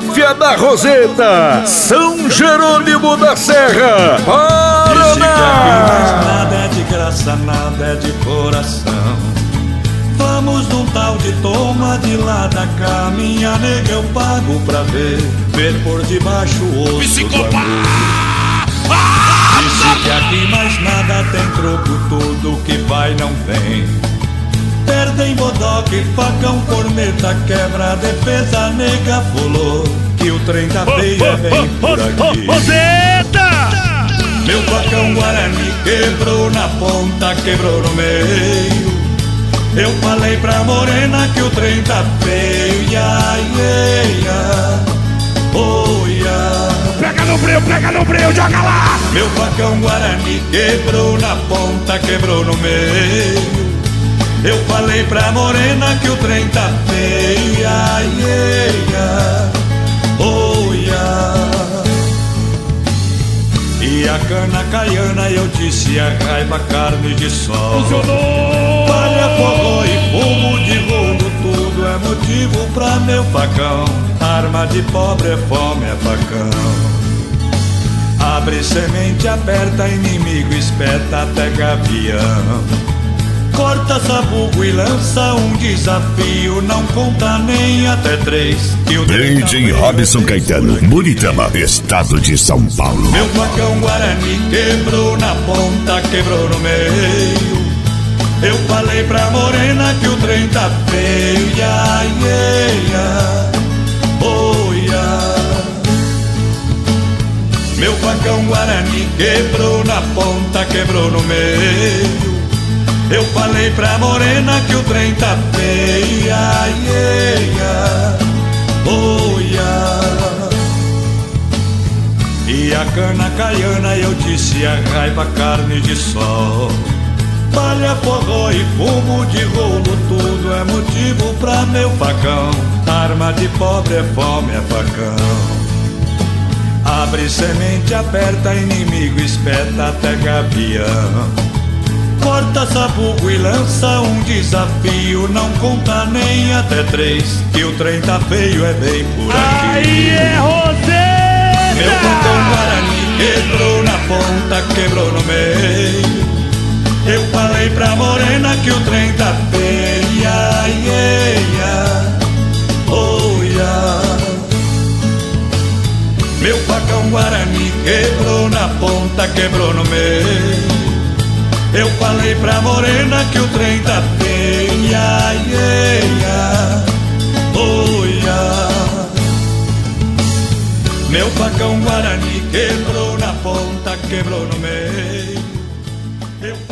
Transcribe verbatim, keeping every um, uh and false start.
Máfia da Roseta, São Jerônimo da Serra, Paraná. Disse que aqui mais nada é de graça, nada é de coração. Vamos num tal de toma de lá da cá, minha nega eu pago pra ver, ver por debaixo o osso Psicopata. Do amor. Disse que aqui mais nada tem troco, tudo que vai não vem. Perdem bodoque, facão, corneta, quebra, defesa, nega pulou, que o trem tá feio é bem por aqui. Meu facão Guarani quebrou na ponta, quebrou no meio. Eu falei pra morena que o trem tá feio, ia, ia, ia, oh, ia. Pega no breu, pega no breu, joga lá. Meu facão Guarani quebrou na ponta, quebrou no meio. Eu falei pra morena que o trem tá feio, ia, ia, ia, oh, ia. E a cana caiana eu disse a raiva, carne de sol. Funcionou! Palha, forró e fumo de rolo, tudo é motivo pra meu facão. Arma de pobre é fome, é facão. Abre semente, aperta, inimigo espeta até gavião. Corta sabugo e lança um desafio, não conta nem até três. D J Robson Caetano, Buritama, estado de São Paulo. Meu facão Guarani quebrou na ponta, quebrou no meio. Eu falei pra morena que o trem tá feio, ia, ia, ia, oh, ia. Meu facão Guarani quebrou na ponta, quebrou no meio. Eu falei pra morena que o trem tá feio, ia, ia, ia, oh, ia. E a cana caiana eu disse a raiva, carne de sol. Palha, forró e fumo de rolo, tudo é motivo pra meu facão. Arma de pobre é fome, é facão. Abre semente, aperta, inimigo espeta até gavião. Corta sabugo e lança um desafio, não conta nem até três, que o trem tá feio, é bem por aqui. Aí é Roseta! Meu facão Guarani quebrou na ponta, quebrou no meio. Eu falei pra morena que o trem tá feio, ia, ia, ia, oh, ia. Meu facão Guarani quebrou na ponta, quebrou no meio. Eu falei pra morena que o trem tá feio, ia, ia, ia, oh, ia. Meu facão Guarani quebrou na ponta, quebrou no meio. Eu